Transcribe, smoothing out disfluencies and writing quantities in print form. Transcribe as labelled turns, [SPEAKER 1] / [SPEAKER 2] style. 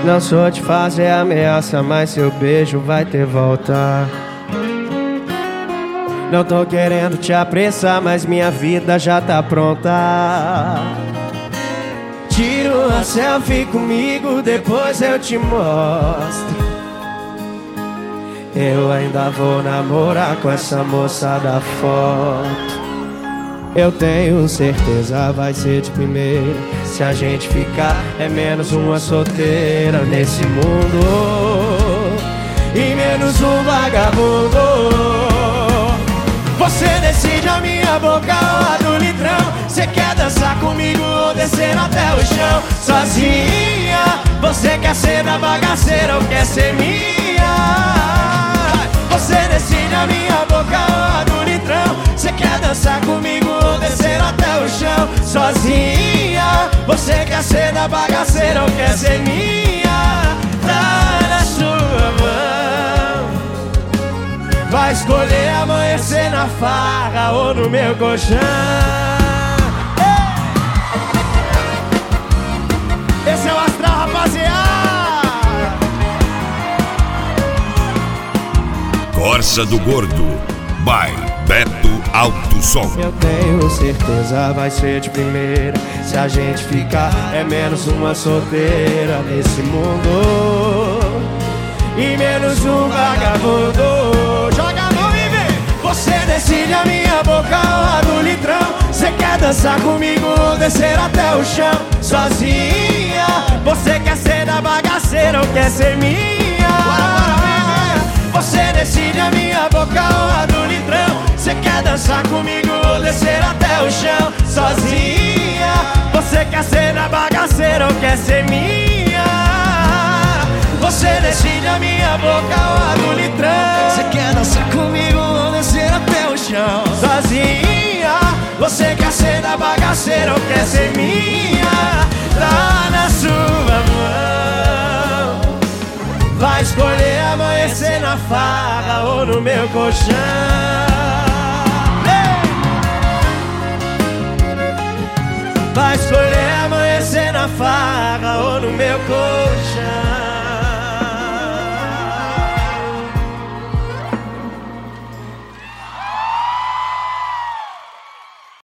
[SPEAKER 1] Não sou de fazer ameaça, mas seu beijo vai ter volta. Não tô querendo te apressar, mas minha vida já tá pronta. Tira uma selfie comigo, depois eu te mostro. Eu ainda vou namorar com essa moça da foto. Eu tenho certeza vai ser de primeira. Se a gente ficar é menos uma solteira nesse mundo e menos um vagabundo. Você decide a minha boca ou a do litrão. Você quer dançar comigo ou descer até o chão? Sozinha, você quer ser da bagaceira ou quer ser minha? Você decide a minha boca ou a do litrão. Você quer dançar comigo ou descer até o chão? Sozinha, você quer ser da bagaceira ou quer ser minha? Tá na sua mão. Vai escolher amanhecer na farra ou no meu colchão. Esse é o Astral, rapaziada.
[SPEAKER 2] Corsa do Gordo, by Beto Alto Som.
[SPEAKER 1] Eu tenho certeza vai ser de primeira. Se a gente ficar é menos uma solteira nesse mundo e menos um vagabundo. Joga a mão e vem. Você decide a minha boca ou a do litrão. Você quer dançar comigo ou descer até o chão? Sozinha, você quer ser da bagaceira ou quer ser minha? Você decide a minha boca ou a do litrão. Você quer dançar comigo ou descer até o chão? Sozinha, você quer ser da bagaceira ou quer ser minha? Você decide a minha boca ou a do litrão. Você quer dançar comigo ou descer até o chão? Sozinha, você quer ser da bagaceira ou quer ser minha? Tá na sua mão. Vai escolher amanhecer na farra ou no meu colchão. Vai escolher amanhecer na farra ou no meu colchão.